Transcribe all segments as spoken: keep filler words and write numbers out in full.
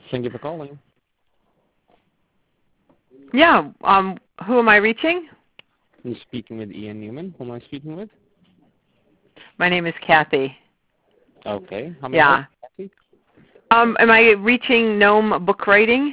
Thank you for calling. Yeah. Um, who am I reaching? You're speaking with Ian Newman. Who am I speaking with? My name is Kathy. Okay. How may I help Yeah. you, Kathy? Um, am I reaching Gnome Book Writing?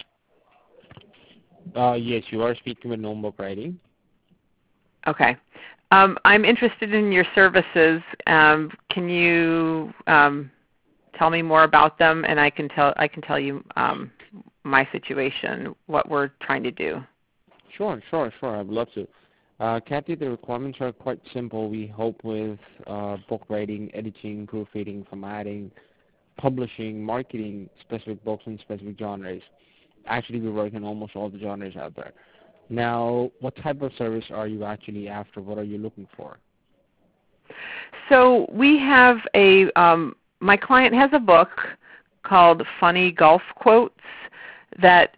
Uh, yes, you are speaking with Gnome Book Writing. Okay. Um, I'm interested in your services. Um, can you um, tell me more about them, and I can tell I can tell you um, my situation, what we're trying to do. Sure, sure, sure. I'd love to. Uh, Kathy, the requirements are quite simple. We help with uh, book writing, editing, proofreading, formatting, publishing, marketing specific books in specific genres. Actually, we work in almost all the genres out there. Now, what type of service are you actually after? What are you looking for? So we have a, um, my client has a book called Funny Golf Quotes that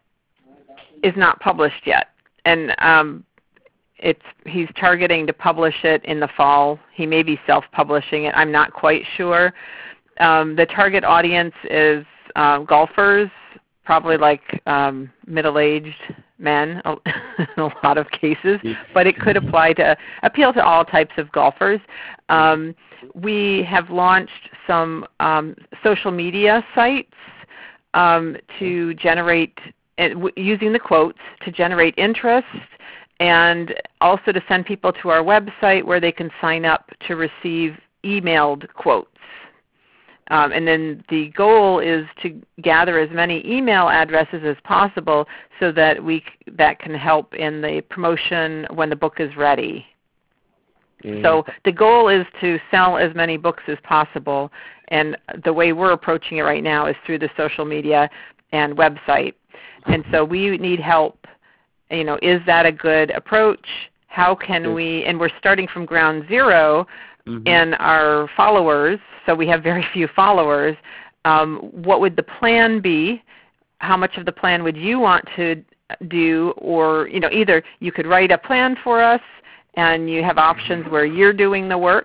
is not published yet. And um, it's, he's targeting to publish it in the fall. He may be self-publishing it. I'm not quite sure. Um, the target audience is uh, golfers, probably like um, middle-aged men in a lot of cases, but it could apply to appeal to all types of golfers. Um, we have launched some um, social media sites um, to generate, uh, using the quotes, to generate interest, and also to send people to our website where they can sign up to receive emailed quotes. Um, and then the goal is to gather as many email addresses as possible so that we that can help in the promotion when the book is ready. Mm. So the goal is to sell as many books as possible, and the way we're approaching it right now is through the social media and website. And so we need help. You know, is that a good approach? How can we, and we're starting from ground zero, mm-hmm. in our followers, so we have very few followers. Um, what would the plan be? How much of the plan would you want to do? Or, you know, either you could write a plan for us and you have options where you're doing the work,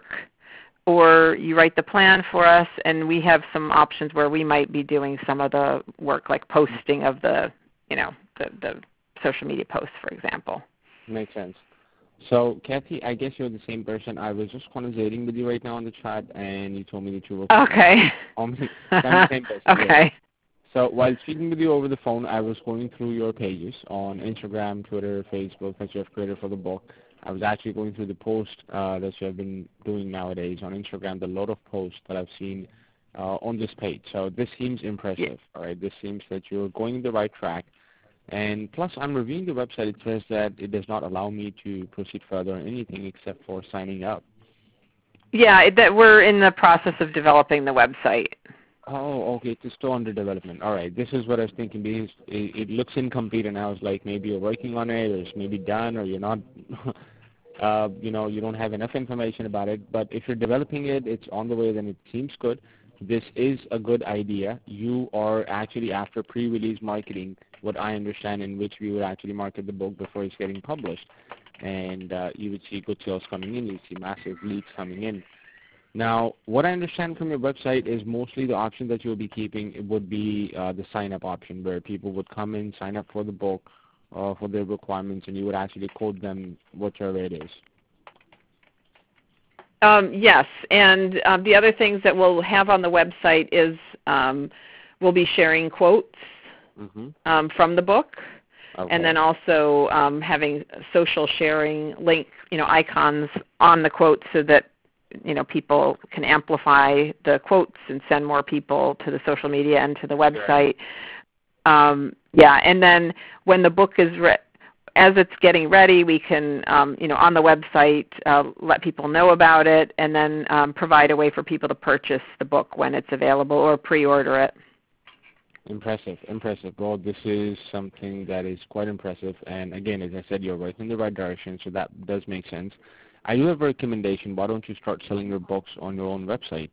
or you write the plan for us and we have some options where we might be doing some of the work, like posting of the, you know, the, the social media posts, for example. Makes sense. So, Kathy, I guess you're the same person. I was just conversating with you right now on the chat, and you told me that you were okay. on the, I'm the same person. Okay. Yes. So, while speaking with you over the phone, I was going through your pages on Instagram, Twitter, Facebook that you have created for the book. I was actually going through the posts uh, that you have been doing nowadays on Instagram, the lot of posts that I've seen uh, on this page. So, this seems impressive. Yeah. All right, this seems that you're going the right track. And plus, I'm reviewing the website. It says that it does not allow me to proceed further on anything except for signing up. Yeah, that we're in the process of developing the website. Oh, okay. It's still under development. All right. This is what I was thinking because it, it looks incomplete, and I was like, maybe you're working on it, or it's maybe done, or you're not. uh, you know, you don't have enough information about it. But if you're developing it, it's on the way. Then it seems good. This is a good idea. You are actually after pre-release marketing, what I understand, in which we would actually market the book before it's getting published. And uh, you would see good sales coming in. You'd see massive leads coming in. Now, what I understand from your website is mostly the option that you'll be keeping would be uh, the sign-up option, where people would come in, sign up for the book, uh, for their requirements, and you would actually quote them whatever it is. Um, yes, and um, the other things that we'll have on the website is um, we'll be sharing quotes mm-hmm. um, from the book, okay. and then also um, having social sharing link, you know, icons on the quotes so that you know people can amplify the quotes and send more people to the social media and to the website. Sure. Um, yeah, and then when the book is ready, as it's getting ready, we can, um, you know, on the website, uh, let people know about it, and then um, provide a way for people to purchase the book when it's available or pre-order it. Impressive, impressive. Well, this is something that is quite impressive, and again, as I said, you're working in the right direction, so that does make sense. I do have a recommendation. Why don't you start selling your books on your own website?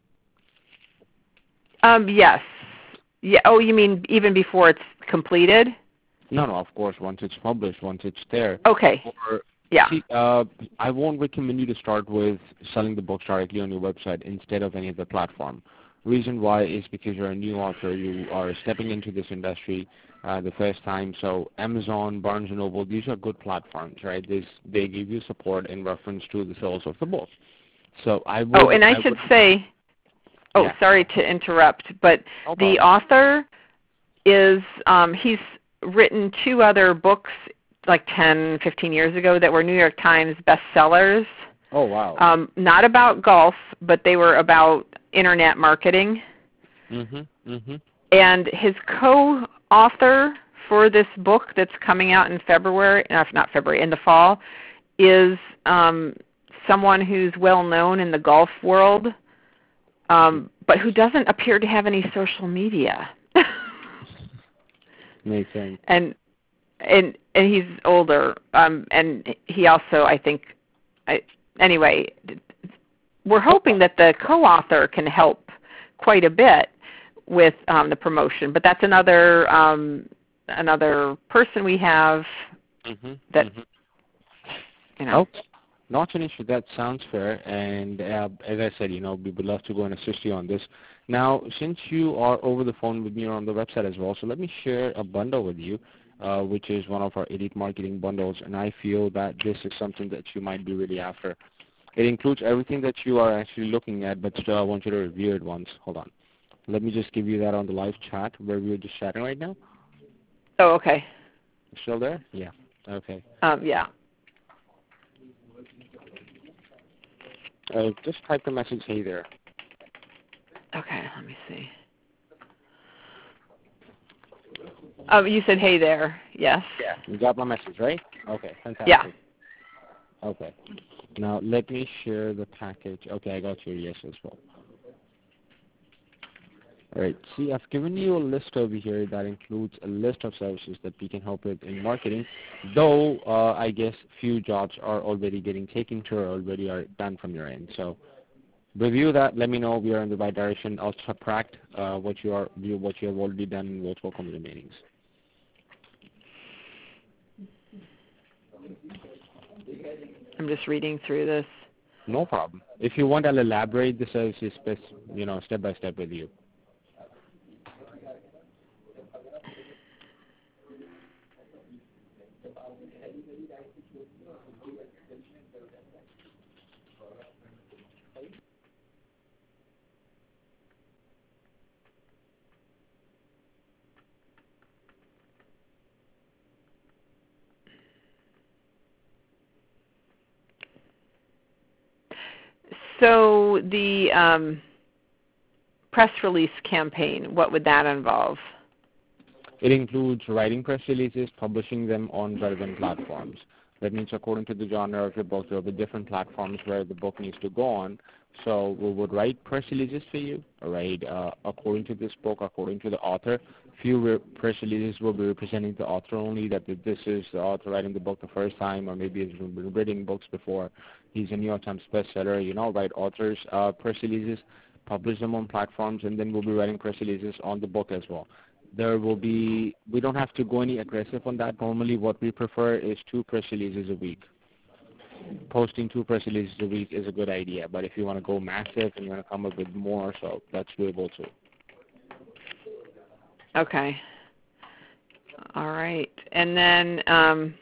Um, yes. Yeah. Oh, you mean even before it's completed? No, no, of course, once it's published, once it's there. Okay. Or, yeah. See, uh, I won't recommend you to start with selling the books directly on your website instead of any other platform. Reason why is because you're a new author. You are stepping into this industry uh, the first time. So Amazon, Barnes and Noble, these are good platforms, right? This, they give you support in reference to the sales of the book. So I would. Oh, and I, I should would, say, oh, yeah. sorry to interrupt, but No the problem. author is, um, he's written two other books like ten, fifteen years ago that were New York Times bestsellers. Oh, wow. Um, not about golf, but they were about internet marketing. Mm-hmm, mm-hmm. And his co-author for this book that's coming out in February, no, not February, in the fall, is um, someone who's well known in the golf world, um, but who doesn't appear to have any social media. Makes sense. And and and he's older, um, and he also, I think, I, anyway, we're hoping that the co-author can help quite a bit with um, the promotion. But that's another um, another person we have Mm-hmm, that, mm-hmm. you know. Oh, not an issue. That sounds fair. And uh, as I said, you know, we would love to go and assist you on this. Now, since you are over the phone with me or on the website as well, so let me share a bundle with you, uh, which is one of our Elite Marketing bundles, and I feel that this is something that you might be really after. It includes everything that you are actually looking at, but still I want you to review it once. Hold on. Let me just give you that on the live chat where we are just chatting right now. Oh, okay. Still there? Yeah. Okay. Um, yeah. Uh, just type the message, hey there. Okay, let me see. Oh, you said hey there. Yes. Yeah. You got my message, right? Okay, fantastic. Yeah. Okay. Now let me share the package. Okay, I got your yes as well. All right. See, I've given you a list over here that includes a list of services that we can help with in marketing, though uh, I guess few jobs are already getting taken to or already are done from your end. So review that. Let me know if we are in the right direction. I'll subtract uh, what you are what you have already done and what will come to the meetings. I'm just reading through this. No problem. If you want, I'll elaborate the services, you know, step by step with you. So the um, press release campaign, what would that involve? It includes writing press releases, publishing them on relevant platforms. That means according to the genre of your book, there will be different platforms where the book needs to go on. So we would write press releases for you, all right, uh, according to this book, according to the author. Few re- press releases will be representing the author only, that this is the author writing the book the first time, or maybe he's been reading books before. He's a New York Times bestseller, you know, write authors' uh, press releases, publish them on platforms, and then we'll be writing press releases on the book as well. There will be, we don't have to go any aggressive on that. Normally what we prefer is two press releases a week. Posting two press releases a week is a good idea, but if you want to go massive and you want to come up with more, so that's doable too. Okay. All right. And then um,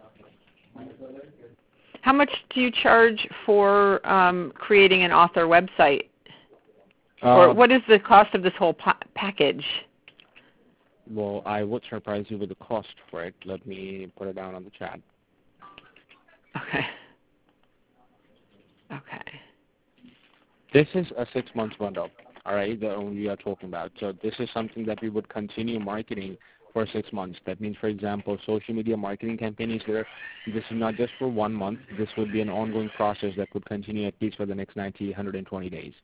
how much do you charge for um, creating an author website? Uh, or what is the cost of this whole pa- package? Well, I would surprise you with the cost for it. Let me put it down on the chat. Okay. Okay. This is a six-month bundle, all right, that we are talking about. So this is something that we would continue marketing for six months. That means, for example, social media marketing campaigns there. This is not just for one month. This would be an ongoing process that would continue at least for the next ninety, one hundred twenty days.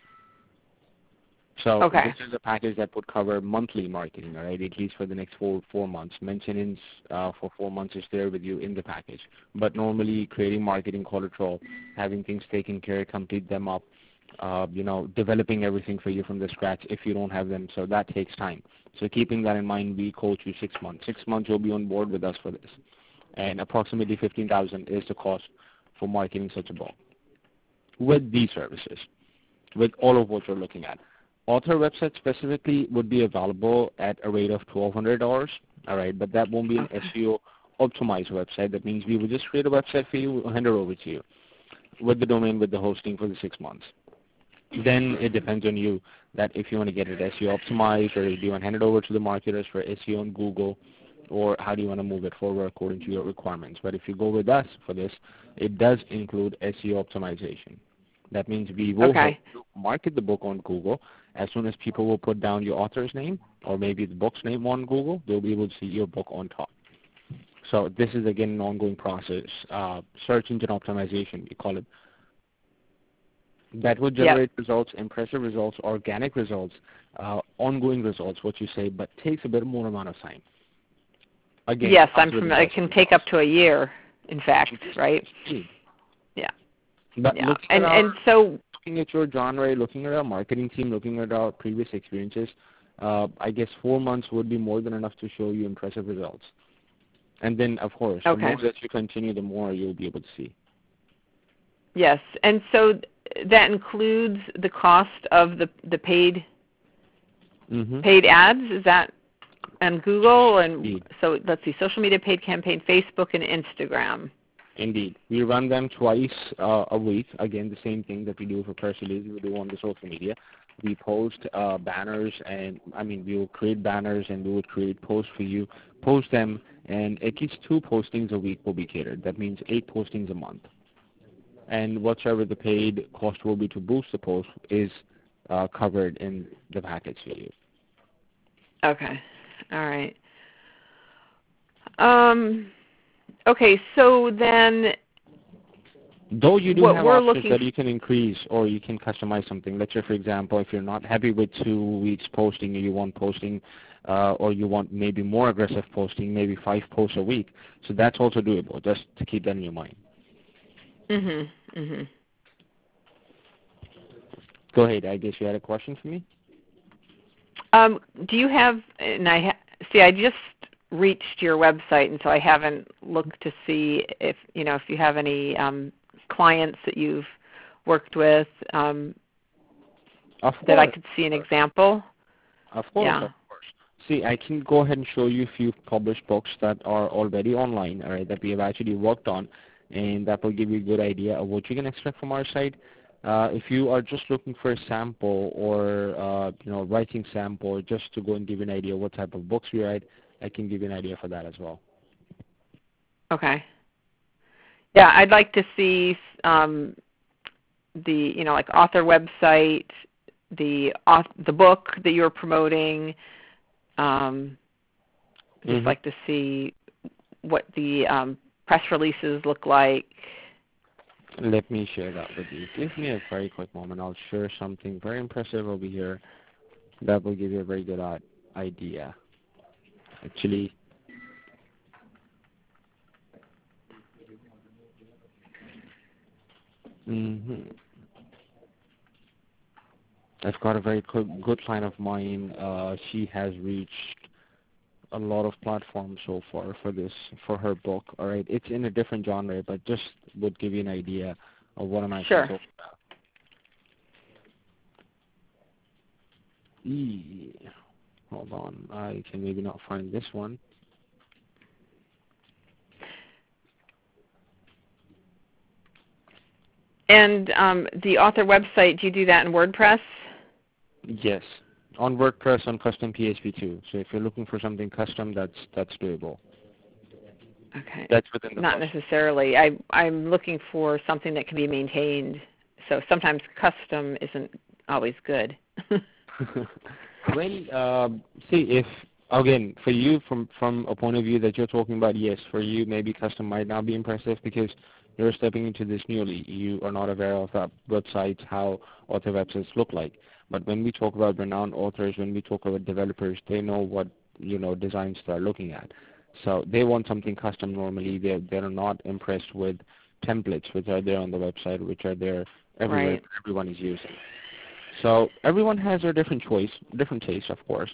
So okay. this is a package that would cover monthly marketing, all right, at least for the next four four months. Maintenance uh, for four months is there with you in the package. But normally creating marketing collateral, having things taken care, complete them up, uh, you know, developing everything for you from the scratch if you don't have them. So that takes time. So keeping that in mind, we coach you six months. Six months you'll be on board with us for this. And approximately fifteen thousand dollars is the cost for marketing such a book with these services, with all of what you're looking at. Author website specifically would be available at a rate of twelve hundred dollars, all right, but that won't be an Okay. S E O optimized website. That means we will just create a website for you, hand it over to you with the domain, with the hosting for the six months. Then it depends on you that if you want to get it S E O optimized, or do you want to hand it over to the marketers for S E O on Google, or how do you want to move it forward according to your requirements. But if you go with us for this, it does include S E O optimization. That means we will help Okay. you market the book on Google. As soon as people will put down your author's name or maybe the book's name on Google, they'll be able to see your book on top. So this is, again, an ongoing process. Uh, search engine optimization, we call it. That will generate Yep. results, impressive results, organic results, uh, ongoing results, what you say, but takes a bit more amount of time. Again, Yes, comes I'm with from. It can investment take costs. up to a year, in fact, right? Yeah. But Yeah. looking at And our, and so looking at your genre, looking at our marketing team, looking at our previous experiences, uh, I guess four months would be more than enough to show you impressive results. And then, of course, the okay. more that you continue, the more you'll be able to see. Yes. And so that includes the cost of the the paid Mm-hmm. paid ads. Is that on Google? And Indeed. so let's see, social media paid campaign, Facebook and Instagram. Indeed. We run them twice uh, a week. Again, the same thing that we do for press releases, we do on the social media. We post uh, banners, and I mean, we will create banners and we will create posts for you, post them, and at least two postings a week will be catered. That means eight postings a month. And whatsoever the paid cost will be to boost the post is uh, covered in the package for you. Okay. All right. Um, okay, so then Though you do what have we're options looking that you can increase or you can customize something. Let's say, for example, if you're not happy with two weeks posting, or you want posting, uh, or you want maybe more aggressive posting, maybe five posts a week. So that's also doable, just to keep that in your mind. mhm mhm Go ahead. I guess you had a question for me? um, do you have, and I ha, see I just reached your website, and so I haven't looked to see if, you know, if you have any um, clients that you've worked with um, Of that I course. could see an example. Of course, Yeah. of course. See, I can go ahead and show you a few published books that are already online, all right, that we have actually worked on, and that will give you a good idea of what you can expect from our site. Uh, if you are just looking for a sample or uh, you know, writing sample, just to go and give you an idea what type of books we write, I can give you an idea for that as well. Okay. Yeah, I'd like to see um, the, you know, like author website, the auth- the book that you're promoting. Um, just Mm-hmm. like to see what the um, press releases look like. Let me share that with you. Give me a very quick moment. I'll share something very impressive over here that will give you a very good uh, idea. Actually, hmm I've got a very good, good client of mine. Uh, she has reached a lot of platforms so far for this, for her book. All right, it's in a different genre, but just would give you an idea of what I'm actually Sure. talking about. E. Hold on, I can maybe not find this one. And um, the author website, do you do that in WordPress? Yes, on WordPress, on custom P H P too. So if you're looking for something custom, that's that's doable. Okay. That's within the Not budget. necessarily. I, I'm looking for something that can be maintained. So sometimes custom isn't always good. Well, uh, see, if again for you, from from a point of view that you're talking about, yes, for you maybe custom might not be impressive because you're stepping into this newly. You are not aware of that websites, how author websites look like. But when we talk about renowned authors, when we talk about developers, they know what, you know, designs they're looking at. So they want something custom normally. They're they're not impressed with templates which are there on the website, which are there everywhere. Right. Everyone is using. So everyone has their different choice, different taste, of course.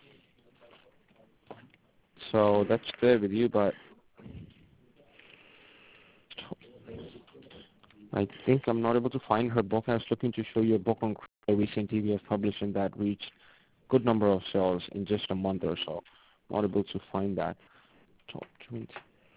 So that's good with you, but I think I'm not able to find her book. I was looking to show you a book on recently we have published and that reached good number of sales in just a month or so. Not able to find that document.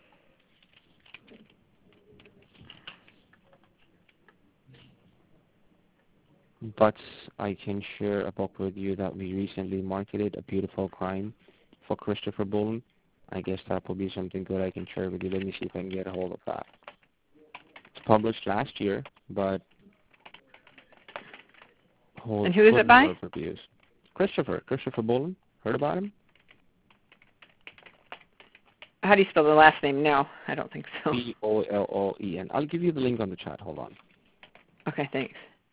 But I can share a book with you that we recently marketed, A Beautiful Crime, for Christopher Bolin. I guess that will be something good I can share with you. Let me see if I can get a hold of that. It's published last year, but hold And who is it by? Reviews. Christopher, Christopher Bolin. Heard about him? How do you spell the last name? No, I don't think so. B O L O E N. I'll give you the link on the chat. Hold on. Okay, thanks.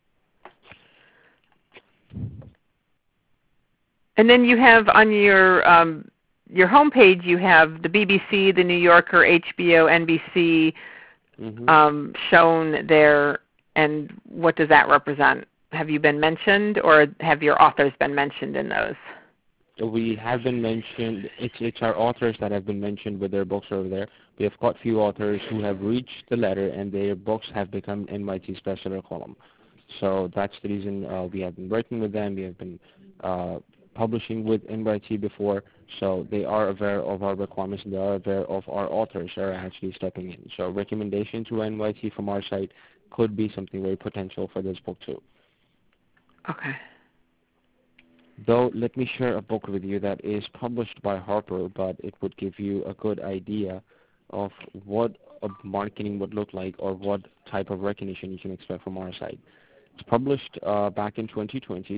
And then you have on your um, your homepage, you have the B B C, the New Yorker, H B O, N B C mm-hmm. um, shown there. And what does that represent? Have you been mentioned, or have your authors been mentioned in those? We have been mentioned. It's it's our authors that have been mentioned with their books over there. We have got few authors who have reached the letter, and their books have become N Y T's bestseller column. So that's the reason uh, we have been working with them. We have been uh, publishing with N Y T before, so they are aware of our requirements and they are aware of our authors are actually stepping in. So recommendation to N Y T from our side could be something very potential for this book too. Okay. Though, let me share a book with you that is published by Harper, but it would give you a good idea of what a marketing would look like or what type of recognition you can expect from our side. It's published uh, back in twenty twenty.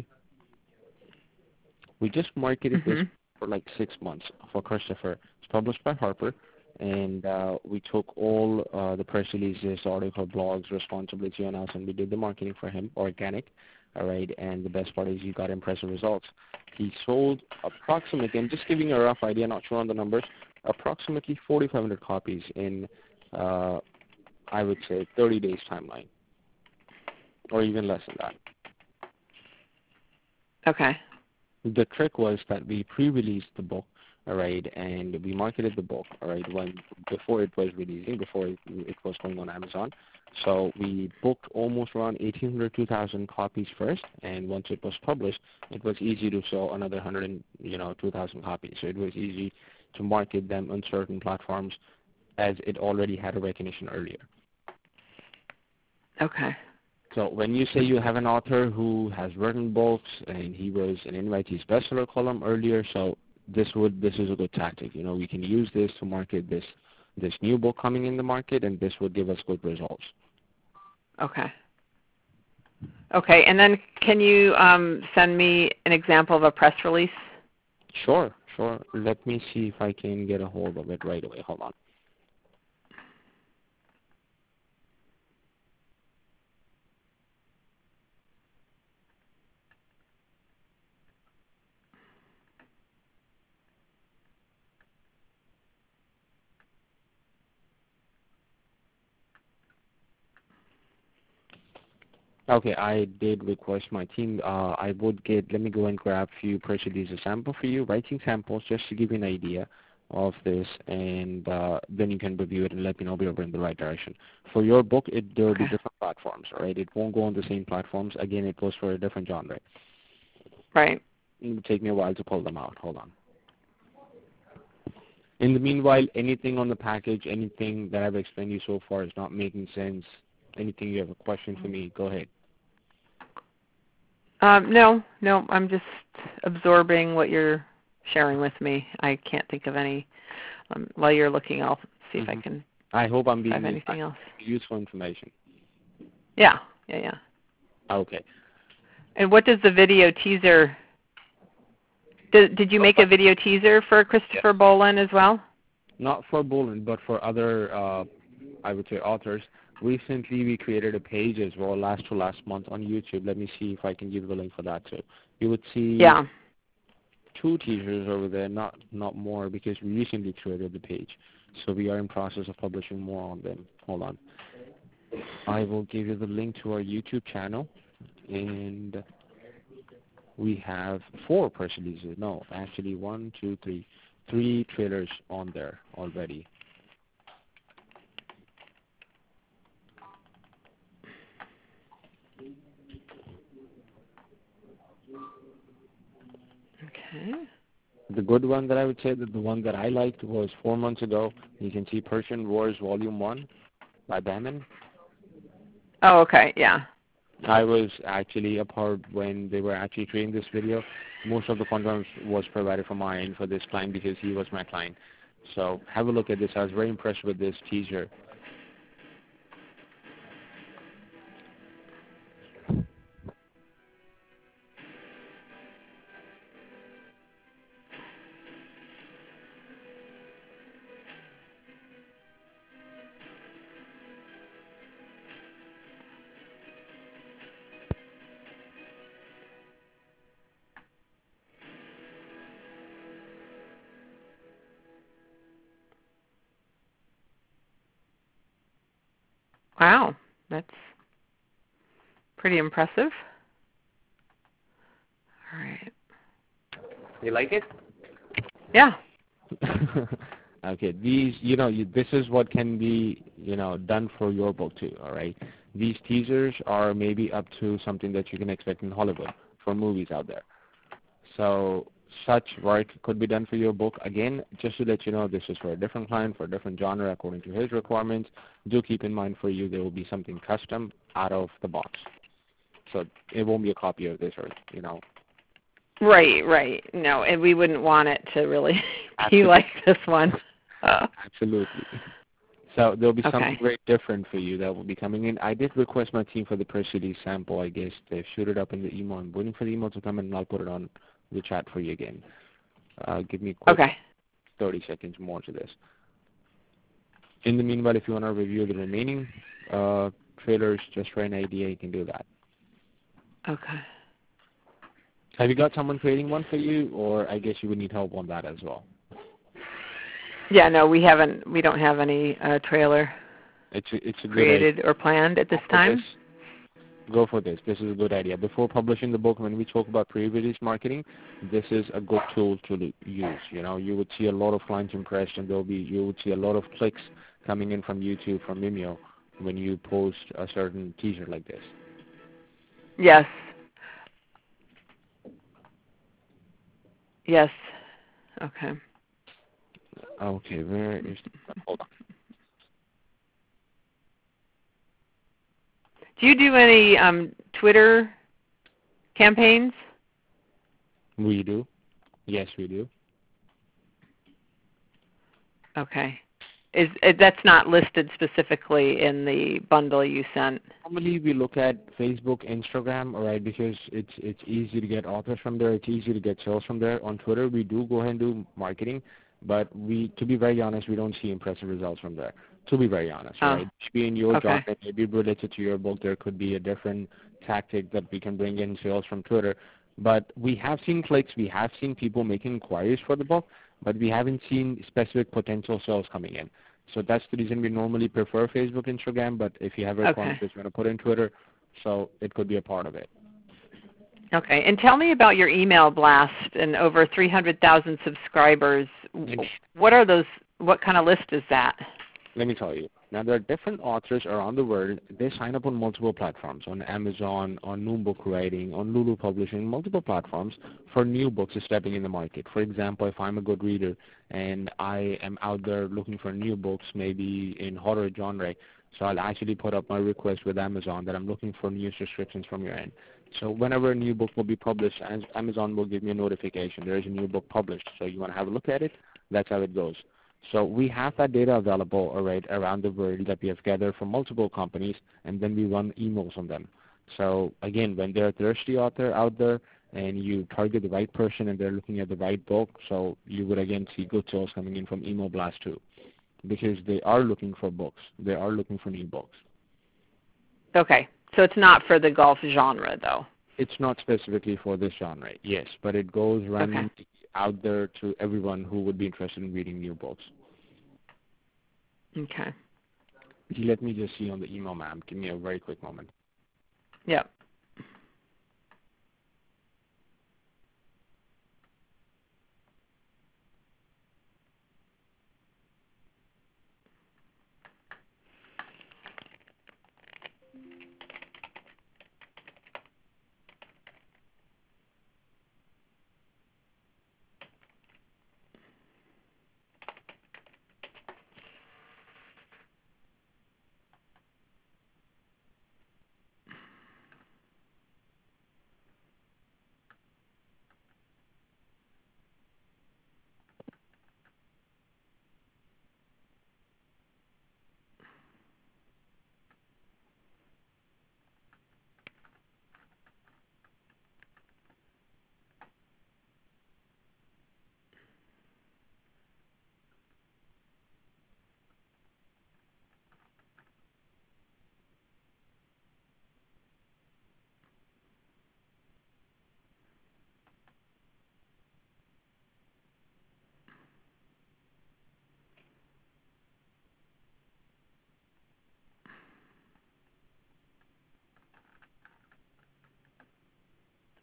We just marketed mm-hmm. this for like six months for Christopher. It's published by Harper, and uh, we took all uh, the press releases, article, blogs, responsibility on us, and we did the marketing for him, organic. All right, and the best part is you got impressive results. He sold approximately, I'm just giving you a rough idea, not sure on the numbers, approximately forty-five hundred copies in, uh, I would say, thirty days timeline, or even less than that. Okay. The trick was that we pre-released the book, all right, and we marketed the book, all right, when before it was releasing, before it, it was going on Amazon. So we booked almost around eighteen hundred, two thousand copies first, and once it was published, it was easy to sell another one hundred, you know, two thousand copies. So it was easy to market them on certain platforms as it already had a recognition earlier. Okay. So when you say you have an author who has written books and he was in N Y T's bestseller column earlier, so this would this is a good tactic. You know, we can use this to market this this new book coming in the market, and this would give us good results. Okay. Okay, and then can you um, send me an example of a press release? Sure, sure. Let me see if I can get a hold of it right away. Hold on. Okay, I did request my team. Uh, I would get, let me go and grab a few press releases sample for you, writing samples just to give you an idea of this, and uh, then you can review it and let me know we're in the right direction. For your book, it, there will okay. be different platforms, all right? It won't go on the same platforms. Again, it goes for a different genre. Right. It will take me a while to pull them out. Hold on. In the meanwhile, anything on the package, anything that I've explained to you so far is not making sense, anything you have a question for me, go ahead. Um, no, no, I'm just absorbing what you're sharing with me. I can't think of any. Um, while you're looking, I'll see mm-hmm. if I can I hope I'm being have anything else. useful information. Yeah, yeah, yeah. Okay. And what does the video teaser, did, did you make a video teaser for Christopher yes. Bolin as well? Not for Bolin, but for other, uh, I would say, authors. Recently, we created a page as well, last to last month on YouTube. Let me see if I can give the link for that too. You would see yeah. two teasers over there, not not more, because we recently created the page. So we are in process of publishing more on them. Hold on. I will give you the link to our YouTube channel, and we have four press releases. No, actually one, two, three, three trailers on there already. Okay. The good one that I would say that the one that I liked was four months ago. You can see Persian Wars Volume one by Bahman. Oh, okay. Yeah. I was actually a part when they were actually creating this video. Most of the content was provided from my end for this client because he was my client. So have a look at this. I was very impressed with this teaser. Wow. That's pretty impressive. All right. You like it? Yeah. Okay, these, you know, you, this is what can be, you know, done for your book too, all right? These teasers are maybe up to something that you can expect in Hollywood for movies out there. So such work could be done for your book. Again, just to let you know, this is for a different client, for a different genre, according to his requirements. Do keep in mind for you there will be something custom out of the box. So it won't be a copy of this or, you know. Right, right. No, and we wouldn't want it to really be Absolutely. like this one. Uh, Absolutely. So there'll be okay. something very different for you that will be coming in. I did request my team for the press release sample. I guess they shoot it up in the email. I'm waiting for the email to come in, and I'll put it on the chat for you again. Uh, give me a quick Okay. thirty seconds more to this. In the meanwhile, if you want to review the remaining uh, trailers just for an idea, you can do that. Okay. Have you got someone creating one for you, or I guess you would need help on that as well? Yeah, no, we haven't. We don't have any uh, trailer It's a, it's a good created idea. or planned at this Go for time. this. Go for this. This is a good idea. Before publishing the book, when we talk about pre-release marketing, this is a good tool to use. You know, you would see a lot of clients impressed, and there'll be you would see a lot of clicks coming in from YouTube, from Vimeo, when you post a certain teaser like this. Yes. Yes. Okay. Okay, where is the, hold on. Do you do any um, Twitter campaigns? We do. Yes, we do. Okay. Is, is that's not listed specifically in the bundle you sent? Normally, we look at Facebook, Instagram, all right, because it's it's easy to get authors from there. It's easy to get sales from there. On Twitter, we do go ahead and do marketing, but we, to be very honest, we don't see impressive results from there. To be very honest, Oh. right? Maybe in your Okay. job, that maybe related to your book, there could be a different tactic that we can bring in sales from Twitter. But we have seen clicks, we have seen people making inquiries for the book, but we haven't seen specific potential sales coming in. So that's the reason we normally prefer Facebook, Instagram, but if you have a requirement Okay. that you want to put in Twitter, so it could be a part of it. Okay. And tell me about your email blast and over three hundred thousand subscribers. What are those? What kind of list is that? Let me tell you. Now, there are different authors around the world. They sign up on multiple platforms, on Amazon, on New Book Writing, on Lulu Publishing, multiple platforms for new books stepping in the market. For example, if I'm a good reader and I am out there looking for new books, maybe in horror genre, so I'll actually put up my request with Amazon that I'm looking for new subscriptions from your end. So whenever a new book will be published, Amazon will give me a notification. There is a new book published. So you want to have a look at it? That's how it goes. So we have that data available, all right, around the world that we have gathered from multiple companies, and then we run emails on them. So again, when they're a thirsty author out there and you target the right person and they're looking at the right book, so you would again see good sales coming in from email blast too, because they are looking for books. They are looking for new books. Okay. So it's not for the golf genre, though. It's not specifically for this genre, yes, but it goes randomly Okay. out there to everyone who would be interested in reading new books. Okay. Let me just see on the email, ma'am. Give me a very quick moment. Yep.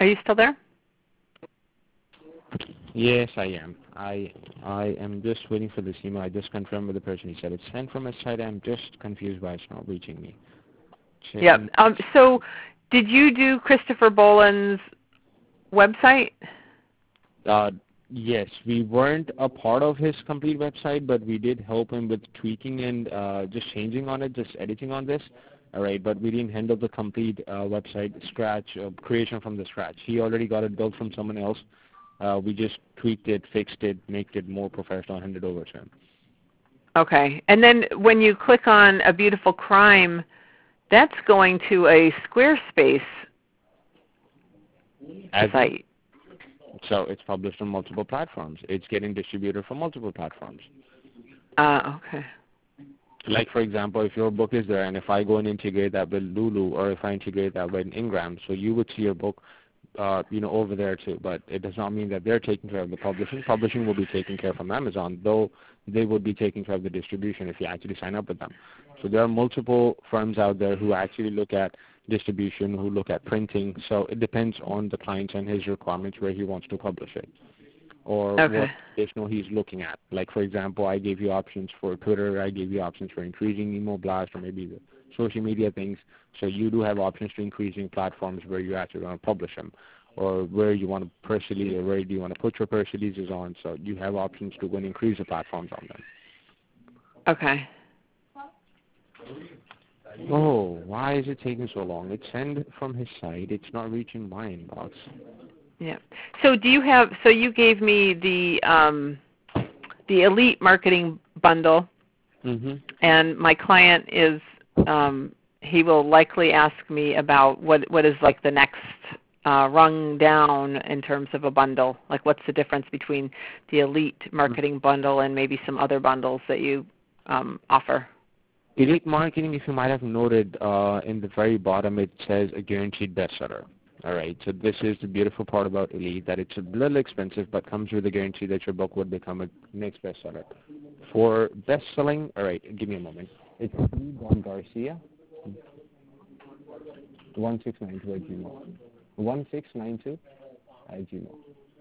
Are you still there? Yes, I am. I I am just waiting for this email. I just confirmed with the person. He said it's sent from his side. I'm just confused why it's not reaching me. Yep. Um, so did you do Christopher Boland's website? Uh, yes, we weren't a part of his complete website, but we did help him with tweaking and uh, just changing on it, just editing on this. All right, but we didn't handle the complete uh, website scratch uh, creation from the scratch. He already got it built from someone else. Uh, we just tweaked it, fixed it, made it more professional, and handed it over to him. Okay. And then when you click on A Beautiful Crime, that's going to a Squarespace As site. So it's published on multiple platforms. It's getting distributed from multiple platforms. Uh, okay. Like, for example, if your book is there, and if I go and integrate that with Lulu, or if I integrate that with Ingram, so you would see your book, uh, you know, over there too. But it does not mean that they're taking care of the publishing. Publishing will be taken care of from Amazon, though they would be taking care of the distribution if you actually sign up with them. So there are multiple firms out there who actually look at distribution, who look at printing. So it depends on the client and his requirements where he wants to publish it, or Okay. what additional he's looking at. Like, for example, I gave you options for Twitter, I gave you options for increasing email blast, or maybe the social media things. So you do have options to increasing platforms where you actually want to publish them, or where you want to press release, or where do you want to put your press releases on. So you have options to go and increase the platforms on them. Okay. Oh, why is it taking so long? It's sent from his side. It's not reaching my inbox. Yeah. So do you have? So you gave me the um, the Elite Marketing Bundle, Mm-hmm. and my client is um, he will likely ask me about what what is like the next uh, rung down in terms of a bundle. Like, what's the difference between the Elite Marketing Bundle and maybe some other bundles that you um, offer? Elite Marketing, if you might have noted, uh, in the very bottom it says a guaranteed bestseller. All right, so this is the beautiful part about Elite, that it's a little expensive but comes with a guarantee that your book would become a next bestseller. For best-selling, all right, give me a moment. It's Don Garcia, one six nine two at Gmail. one six nine two at Gmail.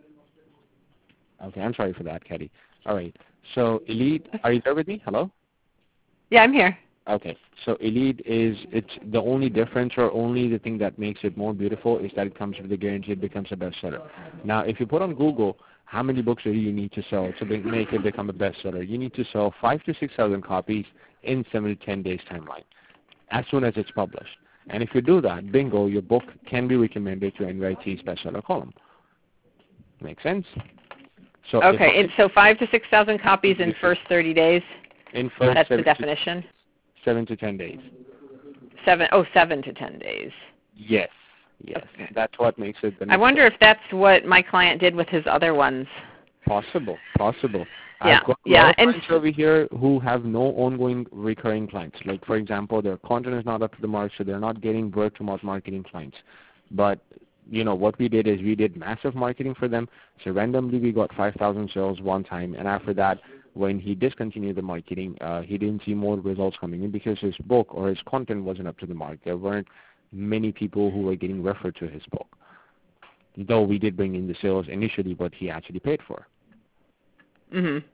Okay, I'm sorry for that, Katie. All right, so Elite, are you there with me? Hello? Yeah, I'm here. Okay, so Elite is, it's the only difference, or only the thing that makes it more beautiful is that it comes with the guarantee it becomes a bestseller. Now, if you put on Google, how many books do you need to sell to be, make it become a bestseller? You need to sell five to six thousand copies in seven to ten days timeline, as soon as it's published. And if you do that, bingo, your book can be recommended to N Y T's bestseller column. Make sense? So Okay, and so five to six thousand copies in first thirty days. In first That's the seven definition. To, seven to ten days. Seven oh seven to ten days. Yes, yes. Okay. That's what makes it the next I wonder step. if that's what my client did with his other ones. Possible, possible. Yeah, I've got a yeah, lot of and clients over here who have no ongoing recurring clients. Like, for example, their content is not up to the mark, so they're not getting word-to-mouth marketing clients. But, you know, what we did is we did massive marketing for them. So randomly we got five thousand sales one time, and after that, when he discontinued the marketing, uh, he didn't see more results coming in because his book or his content wasn't up to the mark. There weren't many people who were getting referred to his book, though we did bring in the sales initially, what he actually paid for. Mhm.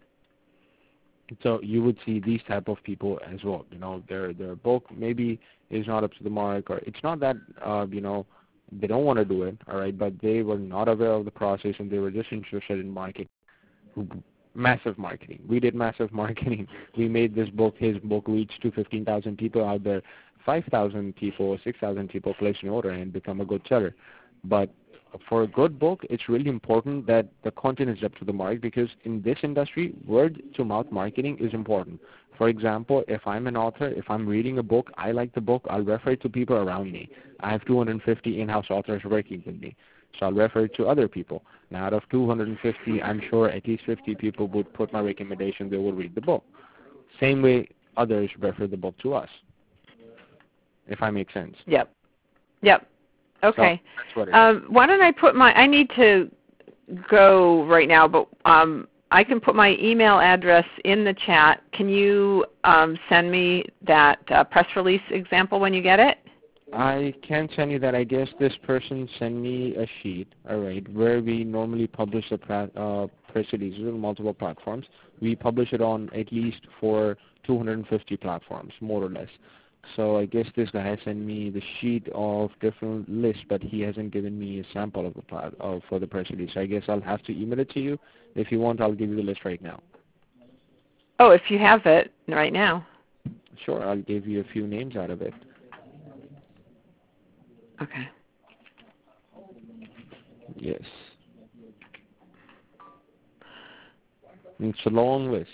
So you would see these type of people as well. You know, their their book maybe is not up to the mark, or it's not that uh, you know they don't want to do it, all right, but they were not aware of the process and they were just interested in marketing. Massive marketing. We did massive marketing. We made this book, his book, reach to fifteen thousand people out there. five thousand people or six thousand people place an order and become a good seller. But for a good book, it's really important that the content is up to the mark, because in this industry, word-to-mouth marketing is important. For example, if I'm an author, if I'm reading a book, I like the book, I'll refer it to people around me. I have two hundred fifty in-house authors working with me, so I'll refer it to other people. Now, out of two hundred fifty, I'm sure at least fifty people would put my recommendation, they will read the book. Same way others refer the book to us, if I make sense. Yep. Yep. Okay. So that's what it um, why don't I put my, I need to go right now, but um, I can put my email address in the chat. Can you um, send me that uh, press release example when you get it? I can send you that. I guess this person sent me a sheet, all right, where we normally publish the pra- uh, press releases on multiple platforms. We publish it on at least for two hundred fifty platforms, more or less. So I guess this guy has sent me the sheet of different lists, but he hasn't given me a sample of the plat- uh, for the press release. So I guess I'll have to email it to you. If you want, I'll give you the list right now. Oh, if you have it right now. Sure, I'll give you a few names out of it. Okay. Yes. It's a long list.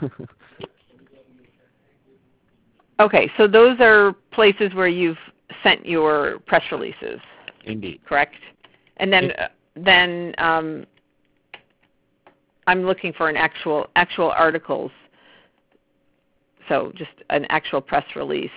Okay, so those are places where you've sent your press releases. Indeed. Correct? And then uh, then um, I'm looking for an actual actual articles. So just an actual press release.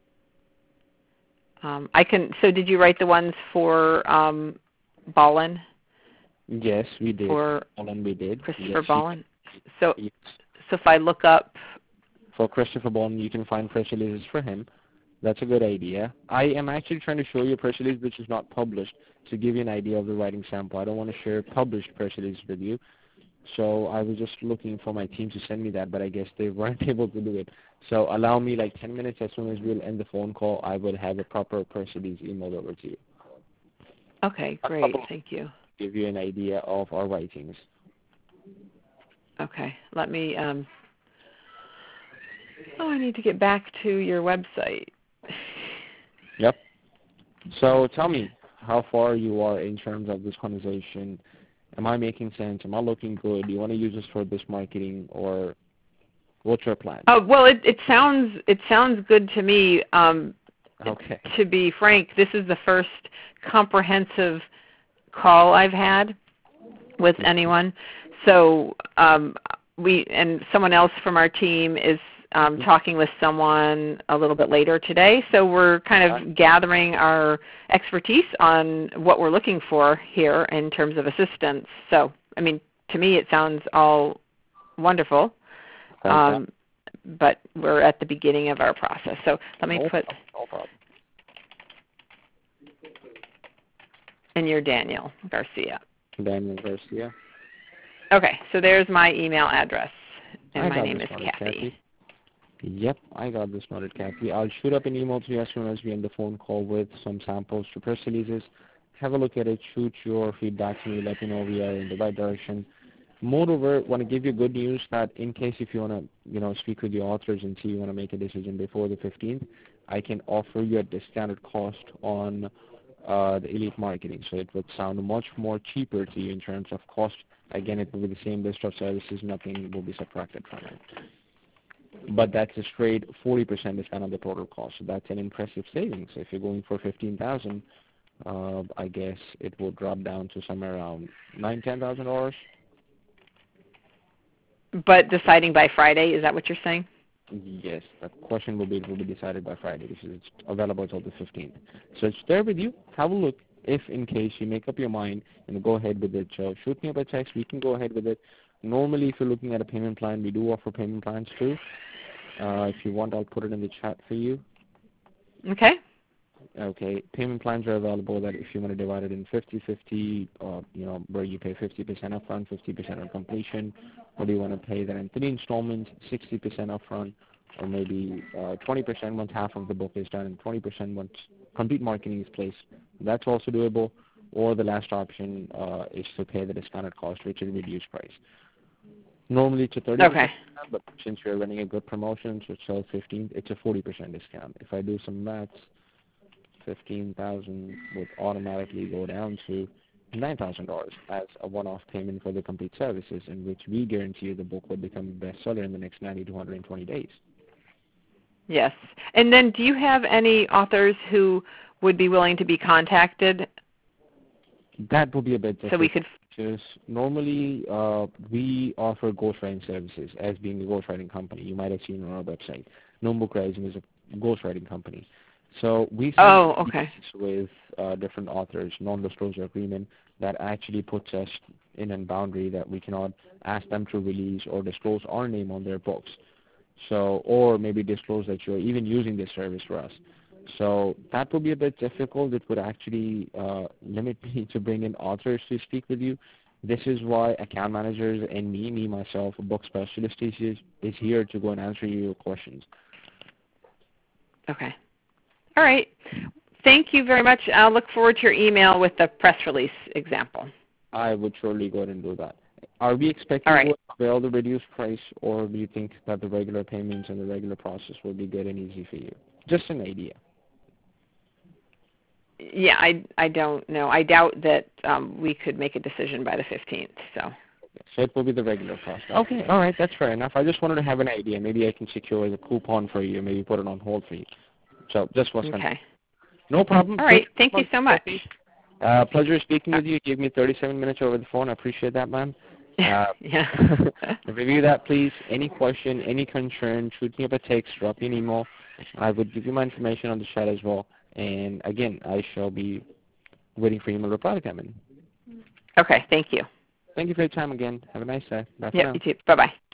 Um, I can. So did you write the ones for um, Ballin? Yes, we did. For Ballin, we did. Christopher yes, Ballin. So yes. so if I look up. For Christopher Ballin, you can find press releases for him. That's a good idea. I am actually trying to show you a press release which is not published to give you an idea of the writing sample. I don't want to share published press releases with you. So I was just looking for my team to send me that, but I guess they weren't able to do it. So allow me like ten minutes. As soon as we'll end the phone call, I will have a proper press release emailed over to you. Okay, great. Thank you. Give you an idea of our writings. Okay, let me. Um, oh, I need to get back to your website. Yep. So tell me how far you are in terms of this conversation. Am I making sense? Am I looking good? Do you want to use this for this marketing, or what's your plan? Oh well, it, it sounds it sounds good to me. Um, okay. To be frank, this is the first comprehensive call I've had with anyone. So um, we and someone else from our team is um, talking with someone a little bit later today. So we're kind of gathering our expertise on what we're looking for here in terms of assistance. So I mean, to me, it sounds all wonderful. Um, but we're at the beginning of our process. So let me no put. No problem. And you're Daniel Garcia. Daniel Garcia. Okay, so there's my email address, and I my got name this is noted, Kathy. Kathy. Yep, I got this noted, Kathy. I'll shoot up an email to you as soon as we end the phone call with some samples to press releases. Have a look at it. Shoot your feedback to me. Let me know we are in the right direction. Moreover, want to give you good news that in case if you want to, you know, speak with the authors and see you want to make a decision before the fifteenth, I can offer you a discounted cost on uh, the Elite Marketing. So it would sound much more cheaper to you in terms of cost. Again, it will be the same list of services. Nothing will be subtracted from it. But that's a straight forty percent discount on the total cost. So that's an impressive savings. So if you're going for fifteen thousand dollars, uh, I guess it will drop down to somewhere around nine, ten thousand dollars. But deciding by Friday, is that what you're saying? Yes, the question will be will be decided by Friday, which is it's available until the fifteenth. So it's there with you. Have a look. If in case you make up your mind and go ahead with it, so shoot me up a text. We can go ahead with it. Normally, if you're looking at a payment plan, we do offer payment plans too. Uh, if you want, I'll put it in the chat for you. Okay. Okay, payment plans are available that if you want to divide it in fifty fifty, or, you know, where you pay fifty percent upfront, fifty percent on completion, or do you want to pay that in three installments, sixty percent upfront, or maybe uh, twenty percent once half of the book is done and twenty percent once complete marketing is placed. That's also doable. Or the last option uh, is to pay the discounted cost, which is reduced price. Normally it's a thirty percent Okay. discount, but since we're running a good promotion, so it's till fifteenth, it's a forty percent discount. If I do some maths, fifteen thousand would automatically go down to nine thousand dollars as a one-off payment for the complete services, in which we guarantee you the book will become a bestseller in the next ninety to one hundred twenty days. Yes. And then do you have any authors who would be willing to be contacted? That would be a bit different. So we could. Just normally, uh, we offer ghostwriting services as being a ghostwriting company. You might have seen on our website. Gnome Book Rising is a ghostwriting company. So we Oh, okay. with uh, different authors, non-disclosure agreement that actually puts us in a boundary that we cannot ask them to release or disclose our name on their books. So, or maybe disclose that you're even using this service for us. So that would be a bit difficult. It would actually uh, limit me to bring in authors to speak with you. This is why account managers and me, me myself, a book specialist, is, is here to go and answer your questions. Okay. All right. Thank you very much. I'll look forward to your email with the press release example. I would surely go ahead and do that. Are we expecting All right. to avail the reduced price, or do you think that the regular payments and the regular process will be good and easy for you? Just an idea. Yeah, I, I don't know. I doubt that um, we could make a decision by the fifteenth. So. So it will be the regular cost. Okay, all right, that's fair enough. I just wanted to have an idea. Maybe I can secure a coupon for you, maybe put it on hold for you. So just was Okay. No problem. All right. Thank you so much. Uh, pleasure speaking with you. You gave me thirty-seven minutes over the phone. I appreciate that, ma'am. Uh, yeah. review that, please. Any question, any concern, shoot me up a text, drop me an email. I would give you my information on the chat as well. And again, I shall be waiting for your email reply to come in. Okay. Thank you. Thank you for your time again. Have a nice day. Bye for Yep, now. you too. Bye-bye.